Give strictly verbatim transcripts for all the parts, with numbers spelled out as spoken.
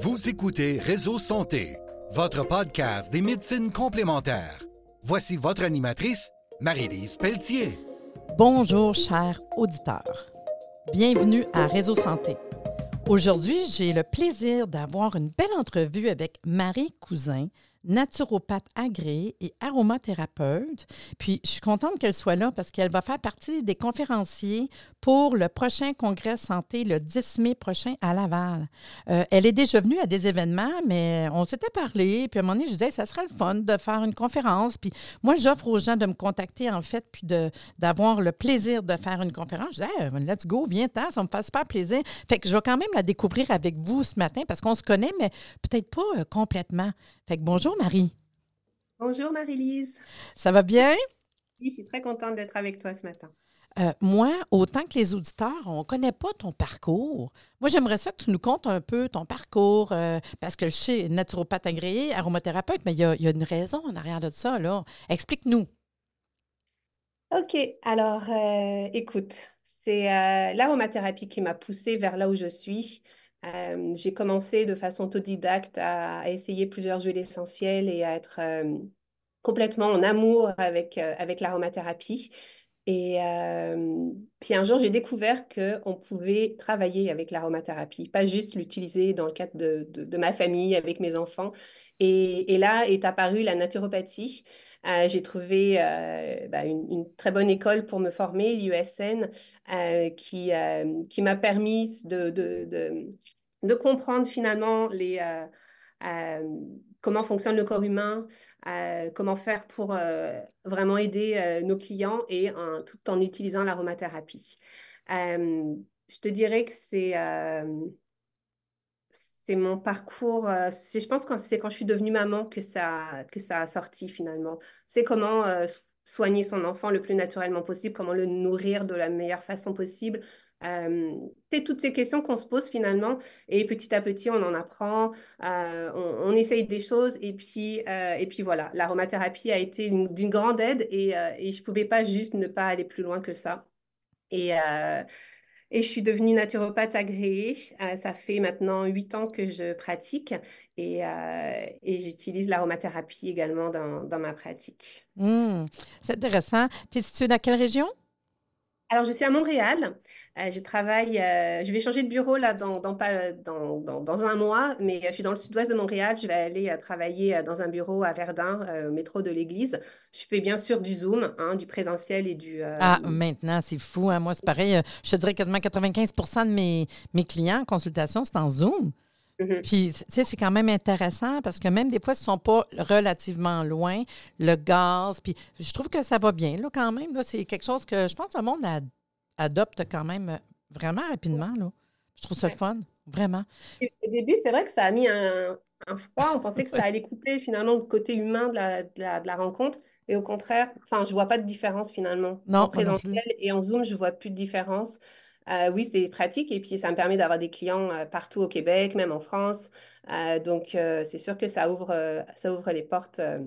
Vous écoutez Réseau Santé, votre podcast des médecines complémentaires. Voici votre animatrice, Marie-Lise Pelletier. Bonjour, chers auditeurs. Bienvenue à Réseau Santé. Aujourd'hui, j'ai le plaisir d'avoir une belle entrevue avec Marie Cousin, naturopathe agréée et aromathérapeute. Puis, je suis contente qu'elle soit là parce qu'elle va faire partie des conférenciers pour le prochain congrès santé le dix mai prochain à Laval. Euh, elle est déjà venue à des événements, mais on s'était parlé. Puis, à un moment donné, je disais, ça serait le fun de faire une conférence. Puis, moi, j'offre aux gens de me contacter, en fait, puis de, d'avoir le plaisir de faire une conférence. Je disais, hey, let's go, viens-t'en, ça me fait super plaisir. Fait que je vais quand même la découvrir avec vous ce matin parce qu'on se connaît, mais peut-être pas euh, complètement. Fait que bonjour, Marie. Bonjour Marie-Lise. Ça va bien? Oui, je suis très contente d'être avec toi ce matin. Euh, moi, autant que les auditeurs, on ne connaît pas ton parcours. Moi, j'aimerais ça que tu nous contes un peu ton parcours, euh, parce que je sais, naturopathe agréé, aromathérapeute, mais il y a, il y a une raison en arrière de ça, là. Explique-nous. Ok, alors euh, écoute, c'est euh, l'aromathérapie qui m'a poussée vers là où je suis. Euh, j'ai commencé de façon autodidacte à, à essayer plusieurs huiles essentielles et à être euh, complètement en amour avec, euh, avec l'aromathérapie. Et euh, puis un jour, j'ai découvert qu'on pouvait travailler avec l'aromathérapie, pas juste l'utiliser dans le cadre de, de, de ma famille, avec mes enfants. Et, et là est apparue la naturopathie. Euh, j'ai trouvé euh, bah, une, une très bonne école pour me former, l'I U S N, euh, qui, euh, qui m'a permis de, de, de, de comprendre finalement les, euh, euh, comment fonctionne le corps humain, euh, comment faire pour euh, vraiment aider euh, nos clients et euh, tout en utilisant l'aromathérapie. Euh, je te dirais que c'est euh, c'est mon parcours. Euh, c'est, je pense que c'est quand je suis devenue maman que ça, que ça a sorti finalement. C'est comment euh, soigner son enfant le plus naturellement possible, comment le nourrir de la meilleure façon possible. Euh, c'est toutes ces questions qu'on se pose finalement et petit à petit on en apprend, euh, on, on essaye des choses et puis, euh, et puis voilà, l'aromathérapie a été une- d'une grande aide et, euh, et je ne pouvais pas juste ne pas aller plus loin que ça. Et, euh, et je suis devenue naturopathe agréée. Euh, ça fait maintenant huit ans que je pratique et, euh, et j'utilise l'aromathérapie également dans, dans ma pratique. Hum, c'est intéressant. Tu es située dans quelle région? Alors, je suis à Montréal. Euh, je travaille, euh, je vais changer de bureau là dans, dans, pas, dans, dans, dans un mois, mais je suis dans le sud-ouest de Montréal. Je vais aller euh, travailler euh, dans un bureau à Verdun, euh, au métro de l'Église. Je fais bien sûr du Zoom, hein, du présentiel et du... euh, Ah, maintenant, c'est fou, hein? Moi, c'est pareil. euh, Je te dirais quasiment quatre-vingt-quinze pour cent de mes, mes clients en consultation, c'est en Zoom. mhm. Puis, tu sais, c'est quand même intéressant parce que même des fois, ils ne sont pas relativement loin, le gaz. Puis, je trouve que ça va bien, là, quand même. Là, c'est quelque chose que je pense que le monde ad- adopte quand même euh, vraiment rapidement, là. Je trouve ça le Ouais. fun, vraiment. Et Au début, c'est vrai que ça a mis un, un froid. On pensait que ça allait couper finalement le côté humain de la, de la, de la rencontre. Et au contraire, enfin, je vois pas de différence finalement. En Non, moi non plus. présentiel et en Zoom, je vois plus de différence. Euh, oui, c'est pratique et puis ça me permet d'avoir des clients euh, partout au Québec, même en France. Euh, donc, euh, c'est sûr que ça ouvre, euh, ça ouvre les portes euh,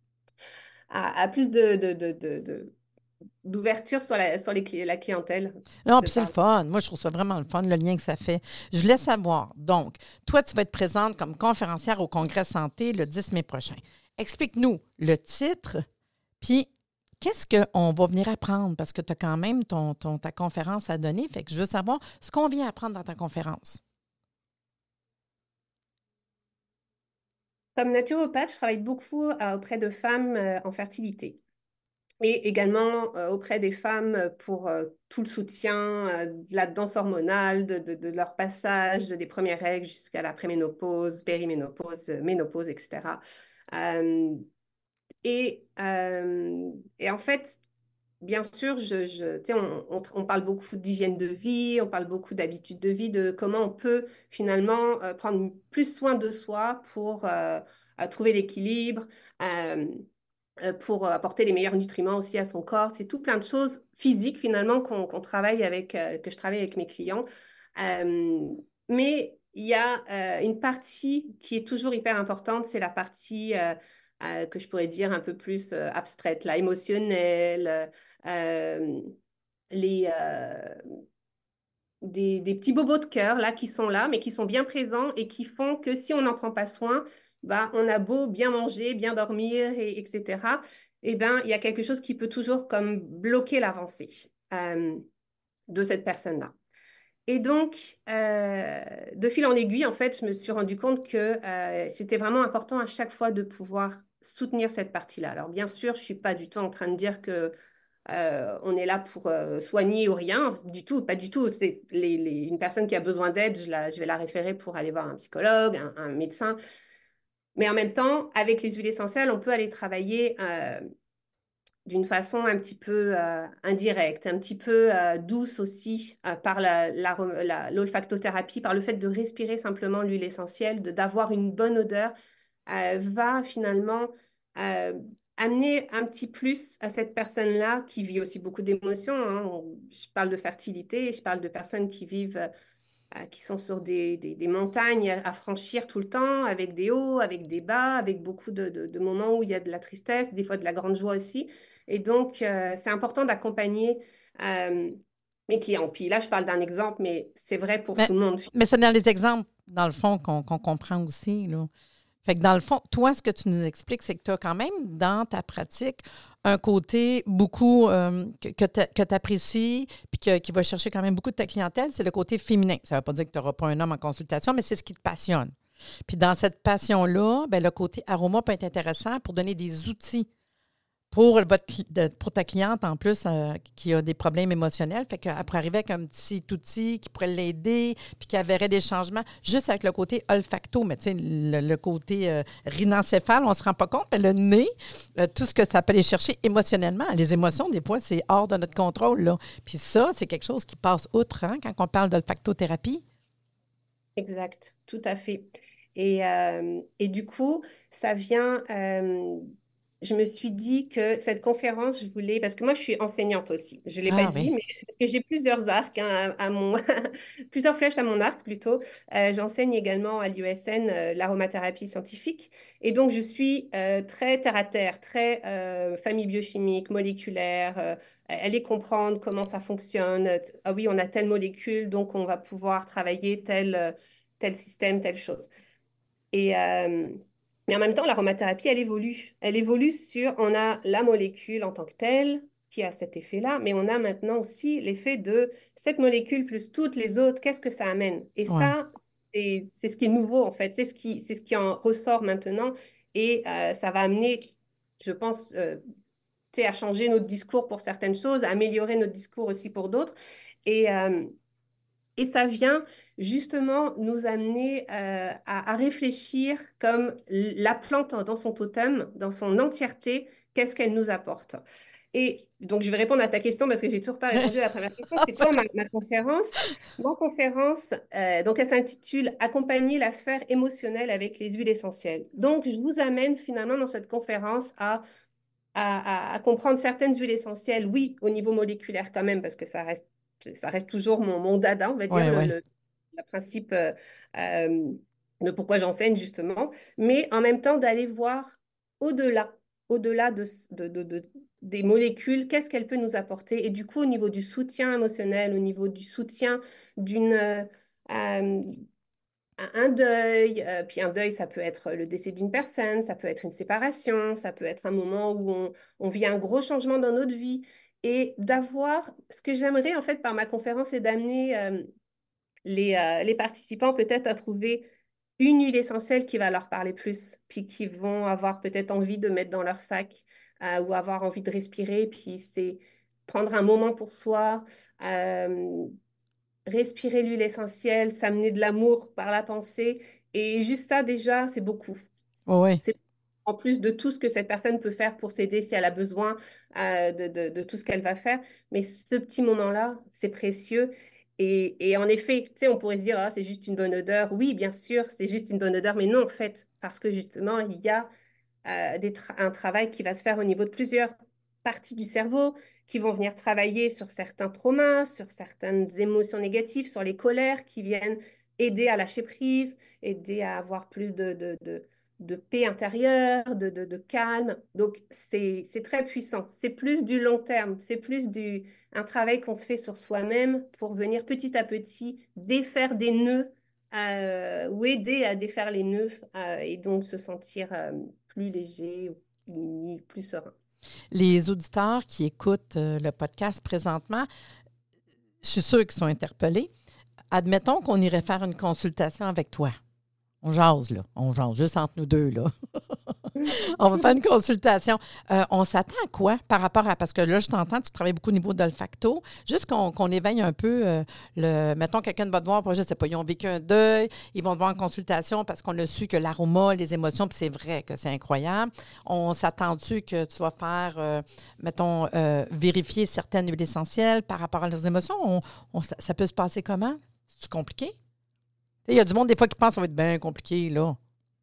à, à plus de, de, de, de- de- d'ouverture sur la, sur les cli- la clientèle Non, de puis c'est le parler. fun. Moi, je trouve ça vraiment le fun, le lien que ça fait. Je voulais savoir. Donc, toi, tu vas être présente comme conférencière au Congrès Santé le dix mai prochain. Explique-nous le titre, puis qu'est-ce qu'on va venir apprendre? Parce que tu as quand même ton, ton- ta conférence à donner. Fait que je veux savoir ce qu'on vient apprendre dans ta conférence. Comme naturopathe, je travaille beaucoup euh, auprès de femmes euh, en fertilité. Et également euh, auprès des femmes pour euh, tout le soutien euh, de la danse hormonale, de, de- de leur passage des premières règles jusqu'à la préménopause, périménopause, euh, ménopause, et cetera. Euh, et, euh, et en fait, bien sûr, je, je, tu sais, on, on- on parle beaucoup d'hygiène de vie, on parle beaucoup d'habitude de vie, de comment on peut finalement euh, prendre plus soin de soi pour euh, euh, trouver l'équilibre. Euh, euh, pour apporter les meilleurs nutriments aussi à son corps. C'est tout plein de choses physiques finalement qu'on qu'on travaille avec, euh, que je travaille avec mes clients. Euh, mais il y a euh, une partie qui est toujours hyper importante, c'est la partie euh, euh, que je pourrais dire un peu plus euh, abstraite, là, émotionnelle, euh, les, euh, des, des petits bobos de cœur là, qui sont là, mais qui sont bien présents et qui font que si on n'en prend pas soin, bah, on a beau bien manger, bien dormir, et, etc. Eh ben, il y a quelque chose qui peut toujours comme bloquer l'avancée euh, de cette personne-là. Et donc, euh, de fil en aiguille, en fait, je me suis rendu compte que euh, c'était vraiment important à chaque fois de pouvoir soutenir cette partie-là. Alors, bien sûr, je ne suis pas du tout en train de dire que euh, on est là pour euh, soigner ou rien, du tout, pas du tout. C'est les, les, une personne qui a besoin d'aide, je, la, je vais la référer pour aller voir un psychologue, un, un médecin. Mais en même temps, avec les huiles essentielles, on peut aller travailler euh, d'une façon un petit peu euh, indirecte, un petit peu euh, douce aussi, euh, par la, la, la, l'olfactothérapie, par le fait de respirer simplement l'huile essentielle, de, d'avoir une bonne odeur, euh, va finalement euh, amener un petit plus à cette personne-là qui vit aussi beaucoup d'émotions. Hein. On- Je parle de fertilité, je parle de personnes qui vivent euh, qui sont sur des, des, des montagnes à franchir tout le temps, avec des hauts, avec des bas, avec beaucoup de, de, de moments où il y a de la tristesse, des fois de la grande joie aussi. Et donc, euh, c'est important d'accompagner euh, mes clients. Puis là, je parle d'un exemple, mais c'est vrai pour Mais, tout le monde. mais c'est dans les exemples, dans le fond, qu'on qu'on comprend aussi, là. Fait que dans le fond, toi, ce que tu nous expliques, c'est que tu as quand même dans ta pratique un côté beaucoup euh, que, que tu apprécies puis que, qui va chercher quand même beaucoup de ta clientèle, c'est le côté féminin. Ça ne veut pas dire que tu n'auras pas un homme en consultation, mais c'est ce qui te passionne. Puis dans cette passion-là, ben, le côté aroma peut être intéressant pour donner des outils pour, votre, de, pour ta cliente, en plus, euh, qui a des problèmes émotionnels. Fait qu'elle pourrait arriver avec un petit outil qui pourrait l'aider, puis qui verrait des changements, juste avec le côté olfacto, mais tu sais, le, le côté euh, rhinencéphale, on ne se rend pas compte, mais le nez, euh, tout ce que ça peut aller chercher émotionnellement. Les émotions, des fois, c'est hors de notre contrôle, là. Puis ça, c'est quelque chose qui passe outre, hein, quand on parle d'olfactothérapie. Exact, tout à fait. Et, euh, et du coup, ça vient, euh, je me suis dit que cette conférence, je voulais, parce que moi, je suis enseignante aussi. Je ne l'ai pas Ah dit, oui. mais parce que j'ai plusieurs arcs, hein, à, à mon, plusieurs flèches à mon arc plutôt. Euh, j'enseigne également à l'U S N euh, l'aromathérapie scientifique. Et donc, je suis euh, très terre à terre, très euh, famille biochimique, moléculaire, euh, aller comprendre comment ça fonctionne. Ah oui, on a telle molécule, donc on va pouvoir travailler tel, euh, tel système, telle chose. Et, euh, mais en même temps, l'aromathérapie, elle évolue. Elle évolue sur, on a la molécule en tant que telle qui a cet effet-là, mais on a maintenant aussi l'effet de cette molécule plus toutes les autres, qu'est-ce que ça amène? Et Ouais. ça, c'est c'est ce qui est nouveau en fait, c'est ce qui, c'est ce qui en ressort maintenant et euh, ça va amener, je pense, euh, tu sais, à changer notre discours pour certaines choses, à améliorer notre discours aussi pour d'autres. Et, euh, et ça vient justement nous amener euh, à, à réfléchir comme la plante dans son totem, dans son entièreté, qu'est-ce qu'elle nous apporte. Et donc, je vais répondre à ta question parce que j'ai toujours pas répondu à la première question. C'est quoi ma, ma conférence? Ma conférence, euh, donc, elle s'intitule Accompagner la sphère émotionnelle avec les huiles essentielles. Donc, je vous amène finalement dans cette conférence à à, à- à comprendre certaines huiles essentielles, oui, au niveau moléculaire quand même, parce que ça reste, ça reste toujours mon, mon dada, on va dire, Oui, le, oui. le, le principe euh, euh, de pourquoi j'enseigne justement, mais en même temps d'aller voir au-delà, au-delà de, de, de- de- des molécules, qu'est-ce qu'elle peut nous apporter. Et du coup, au niveau du soutien émotionnel, au niveau du soutien d'une... euh, euh, un un deuil, euh, puis un deuil, ça peut être le décès d'une personne, ça peut être une séparation, ça peut être un moment où on, on vit un gros changement dans notre vie. Et d'avoir, ce que j'aimerais en fait par ma conférence, c'est d'amener euh, les, euh, les participants peut-être à trouver une huile essentielle qui va leur parler plus, puis qui vont avoir peut-être envie de mettre dans leur sac euh, ou avoir envie de respirer, puis c'est prendre un moment pour soi, euh, respirer l'huile essentielle, s'amener de l'amour par la pensée. Et juste ça, déjà, c'est beaucoup. Oui, oui. C'est en plus de tout ce que cette personne peut faire pour s'aider si elle a besoin euh, de, de, de tout ce qu'elle va faire. Mais ce petit moment-là, c'est précieux. Et, et en effet, tu sais, on pourrait se dire, ah, c'est juste une bonne odeur. Oui, bien sûr, c'est juste une bonne odeur, mais non, en fait, parce que justement, il y a euh, des tra- un travail qui va se faire au niveau de plusieurs parties du cerveau qui vont venir travailler sur certains traumas, sur certaines émotions négatives, sur les colères qui viennent aider à lâcher prise, aider à avoir plus de, de, de, de paix intérieure, de, de, de calme. Donc, c'est, c'est très puissant. C'est plus du long terme, c'est plus du, un travail qu'on se fait sur soi-même pour venir petit à petit défaire des nœuds euh, ou aider à défaire les nœuds euh, et donc se sentir euh, plus léger, plus, plus serein. Les auditeurs qui écoutent euh, le podcast présentement, je suis sûre qu'ils sont interpellés. Admettons qu'on irait faire une consultation avec toi. On jase, là. On jase, juste entre nous deux, là. On va faire une consultation. Euh, on s'attend à quoi par rapport à... Parce que là, je t'entends, tu travailles beaucoup au niveau d'olfacto. Juste qu'on qu'on éveille un peu euh, le... Mettons, quelqu'un va te voir, je ne sais pas, ils ont vécu un deuil, ils vont te voir en consultation parce qu'on a su que l'aroma, les émotions, puis c'est vrai que c'est incroyable. On s'attend-tu que tu vas faire, euh, mettons, euh, vérifier certaines huiles essentielles par rapport à leurs émotions? On, on- ça, ça peut se passer comment? C'est compliqué? Il y a du monde, des fois, qui pense que ça va être bien compliqué, là.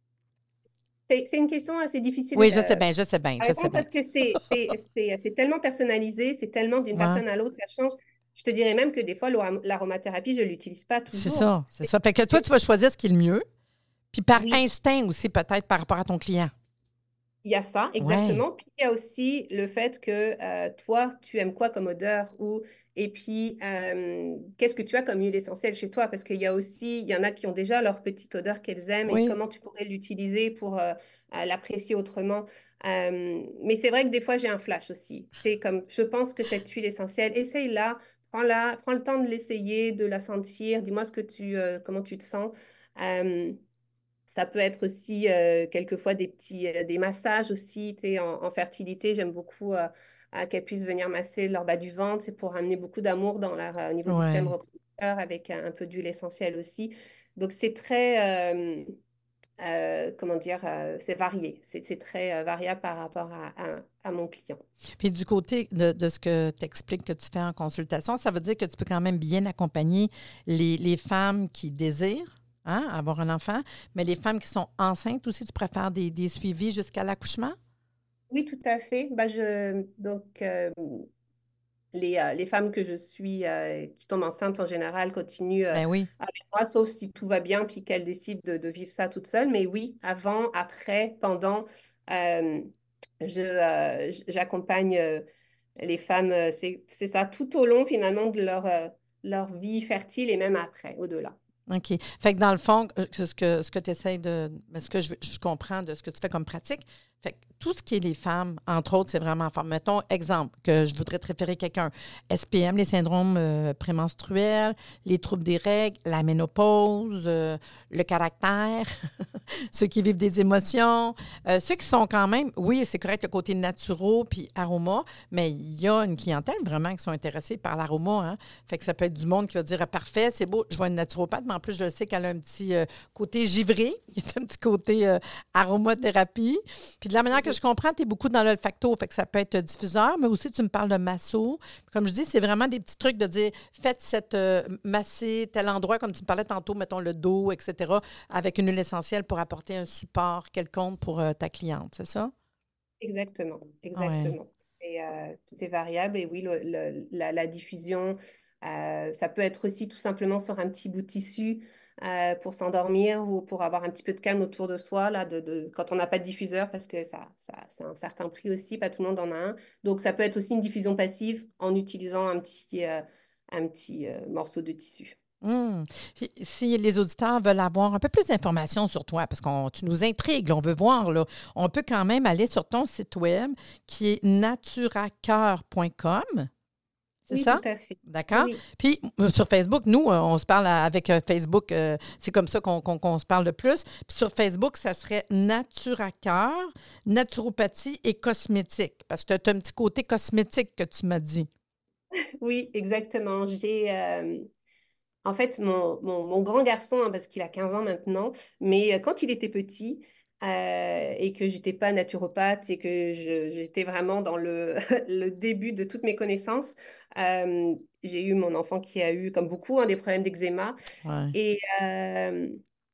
C'est c'est une question assez difficile Oui, je sais euh, bien, je sais bien, à je sais répondre bien. parce que c'est c'est- c'est- c'est tellement personnalisé, c'est tellement d'une Ouais, personne à l'autre, ça change. Je te dirais même que des fois, l'arom- l'aromathérapie, je ne l'utilise pas c'est toujours. ça, c'est ça. Fait que toi, tu vas choisir ce qui est le mieux, puis par Oui, instinct aussi, peut-être par rapport à ton client. il y a ça, Oui, exactement. Puis il y a aussi le fait que euh, toi, tu aimes quoi comme odeur ou et puis euh, qu'est-ce que tu as comme huile essentielle chez toi? Parce qu'il y a aussi, il y en a qui ont déjà leur petite odeur qu'elles aiment et oui, comment tu pourrais l'utiliser pour euh, euh, l'apprécier autrement. Euh, mais c'est vrai que des fois, j'ai un flash aussi. C'est comme, je pense que cette huile essentielle, essaye-la, prends-la, prends le temps de l'essayer, de la sentir, dis-moi ce que tu, euh, comment tu te sens. Euh, Ça peut être aussi euh, quelquefois des petits euh, des massages aussi, tu sais, en, en fertilité. J'aime beaucoup euh, à qu'elles puissent venir masser leur bas du ventre. C'est pour amener beaucoup d'amour dans leur, euh, au niveau du système oui. reproducteur avec un, un peu d'huile essentielle aussi. Donc, c'est très, euh, euh, comment dire, euh, c'est varié. C'est c'est très euh, variable par rapport à, à, à mon client. Puis du côté de, de ce que tu expliques que tu fais en consultation, ça veut dire que tu peux quand même bien accompagner les, les femmes qui désirent hein, avoir un enfant, mais les femmes qui sont enceintes aussi, tu préfères des, des suivis jusqu'à l'accouchement? Oui, tout à fait. Bah, je, donc, euh, les, euh, les femmes que je suis euh, qui tombent enceintes en général continuent euh, Ben oui. avec moi, sauf si tout va bien puis qu'elles décident de, de vivre ça toute seule. Mais oui, avant, après, pendant, euh, je, euh, j- j'accompagne euh, les femmes, euh, c'est, c'est ça, tout au long finalement de leur, euh, leur vie fertile et même après, au-delà. OK. Fait que dans le fond, euh, ce que, ce que tu essaies de. Mais ce que je, je comprends de ce que tu fais comme pratique, fait que tout ce qui est les femmes, entre autres, c'est vraiment fort. Mettons, exemple, que je voudrais te référer quelqu'un. S P M, les syndromes euh, prémenstruels, les troubles des règles, la ménopause, euh, le caractère, ceux qui vivent des émotions, euh, ceux qui sont quand même, oui, c'est correct le côté naturaux puis aroma, mais il y a une clientèle vraiment qui sont intéressés par l'aroma. Hein? Fait que ça peut être du monde qui va dire ah, parfait, c'est beau, je vois une naturopathe, mais en plus, je sais qu'elle a un petit euh, côté givré, il y a un petit côté euh, aromathérapie. Puis de la manière que je comprends, tu es beaucoup dans l'olfacto, fait que ça peut être diffuseur, mais aussi tu me parles de masso. Comme je dis, c'est vraiment des petits trucs de dire faites cette euh, masser tel endroit, comme tu me parlais tantôt, mettons le dos, et cetera, avec une huile essentielle pour apporter un support quelconque pour euh, ta cliente, c'est ça? Exactement, Oui. exactement. Et euh, c'est variable et oui, le- le- la, la diffusion, euh, ça peut être aussi tout simplement sur un petit bout de tissu euh, pour s'endormir ou pour avoir un petit peu de calme autour de soi, là, de, de- quand on n'a pas de diffuseur, parce que ça, ça, c'est un certain prix aussi, pas tout le monde en a un. Donc ça peut être aussi une diffusion passive en utilisant un petit, euh, un petit euh, morceau de tissu. Hum. Puis, si les auditeurs veulent avoir un peu plus d'informations sur toi, parce que tu nous intrigues, là, on veut voir, là, on peut quand même aller sur ton site web qui est naturacœur point com. C'est Oui, tout ça? à fait. D'accord? Oui. Puis euh, sur Facebook, nous, euh, on se parle à- avec euh, Facebook, euh, c'est comme ça qu'on qu'on- qu'on se parle le plus. Puis sur Facebook, ça serait Nature à cœur, naturopathie et cosmétique. Parce que tu as un petit côté cosmétique que tu m'as dit. Oui, exactement. J'ai, euh, En fait, mon, mon- mon grand garçon, hein, parce qu'il a quinze ans maintenant, mais euh, quand il était petit euh, et que j'étais pas naturopathe et que je- j'étais vraiment dans le, le début de toutes mes connaissances, euh, j'ai eu mon enfant qui a eu, comme beaucoup, hein, des problèmes d'eczéma. Ouais. Et, euh,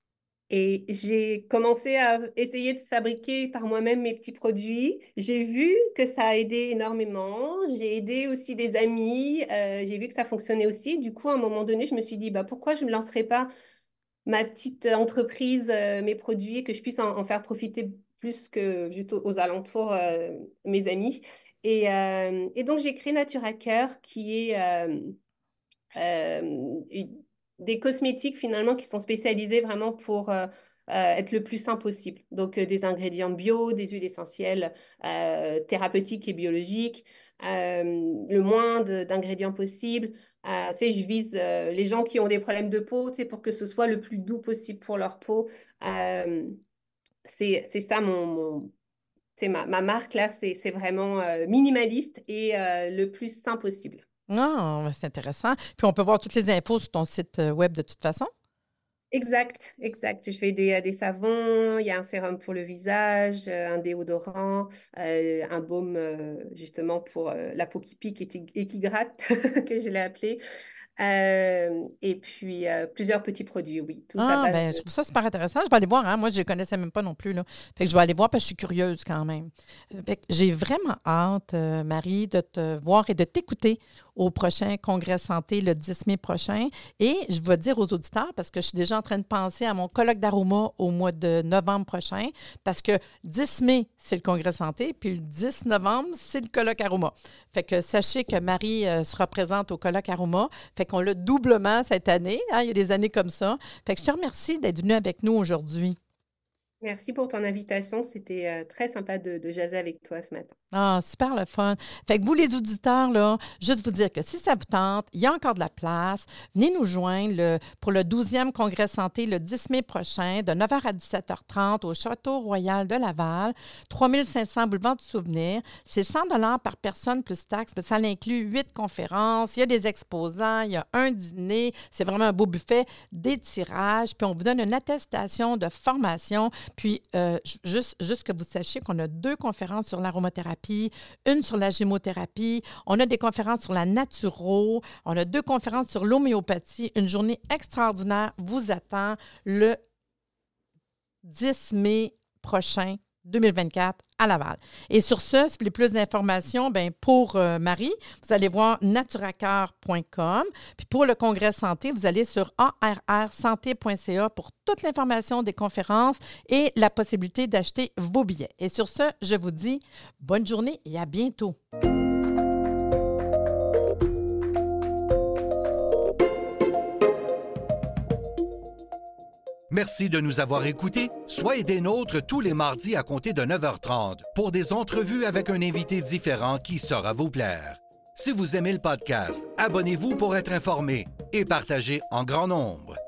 et j'ai commencé à essayer de fabriquer par moi-même mes petits produits. J'ai vu que ça a aidé énormément. J'ai aidé aussi des amis. Euh, j'ai vu que ça fonctionnait aussi. Du coup, à un moment donné, je me suis dit, bah, pourquoi je ne me lancerais pas ma petite entreprise, euh, mes produits, et que je puisse en, en faire profiter plus que juste aux, aux alentours, euh, mes amis. Et, euh, et donc, j'ai créé Natura Care, qui est euh, euh, une- des cosmétiques finalement qui sont spécialisés vraiment pour euh, euh, être le plus sain possible. Donc, euh, des ingrédients bio, des huiles essentielles euh, thérapeutiques et biologiques, euh, le moins de- d'ingrédients possible. Euh, tu sais, je vise euh, les gens qui ont des problèmes de peau, tu sais, pour que ce soit le plus doux possible pour leur peau. Euh, c'est, c'est ça mon, mon- tu sais, ma, ma marque là, c'est, c'est vraiment euh, minimaliste et euh, le plus sain possible. Ah, ben, c'est intéressant. Puis on peut voir toutes les infos sur ton site euh, web de toute façon. Exact, exact. Je fais des, euh, des savons, il y a un sérum pour le visage, euh, un déodorant, euh, un baume euh, justement pour euh, la peau qui pique et, qui et qui gratte, que je l'ai appelé. Euh, et puis euh, plusieurs petits produits, oui, tous à Ah, base ben, je de... trouve ça super intéressant. Je vais aller voir, hein. Moi, je ne les connaissais même pas non plus, là. Fait que je vais aller voir parce que je suis curieuse quand même. Euh, Fait que j'ai vraiment hâte, euh, Marie, de te voir et de t'écouter au prochain Congrès Santé le dix mai prochain. Et je vais dire aux auditeurs, parce que je suis déjà en train de penser à mon colloque d'aroma au mois de novembre prochain, parce que dix mai, c'est le Congrès Santé, puis le dix novembre, c'est le colloque aroma. Fait que sachez que Marie euh, sera présente au colloque aroma. Fait qu'on l'a doublement cette année. Hein. Il y a des années comme ça. Fait que je te remercie d'être venu avec nous aujourd'hui. Merci pour ton invitation, c'était euh, très sympa de, de jaser avec toi ce matin. Ah, super le fun. Fait que vous, les auditeurs, là, juste vous dire que si ça vous tente, il y a encore de la place. Venez nous joindre le- pour le douzième Congrès Santé le dix mai prochain, de neuf heures à dix-sept heures trente au Château Royal de Laval, trois mille cinq cents boulevard du Souvenir. C'est cent dollars par personne plus taxes. Ça inclut huit conférences, il y a des exposants, il y a un dîner. C'est vraiment un beau buffet, des tirages. Puis on vous donne une attestation de formation. Puis euh, juste, juste que vous sachiez qu'on a deux conférences sur l'aromathérapie, une sur la gémothérapie, on a des conférences sur la naturo, on a deux conférences sur l'homéopathie. Une journée extraordinaire vous attend le dix mai prochain, deux mille vingt-quatre, à Laval. Et sur ce, si vous voulez plus d'informations, bien, pour euh, Marie, vous allez voir naturacare point com. Puis pour le Congrès Santé, vous allez sur a r r santé point c a pour toute l'information des conférences et la possibilité d'acheter vos billets. Et sur ce, je vous dis bonne journée et à bientôt. Merci de nous avoir écoutés. Soyez des nôtres tous les mardis à compter de neuf heures trente pour des entrevues avec un invité différent qui saura vous plaire. Si vous aimez le podcast, abonnez-vous pour être informé et partagez en grand nombre.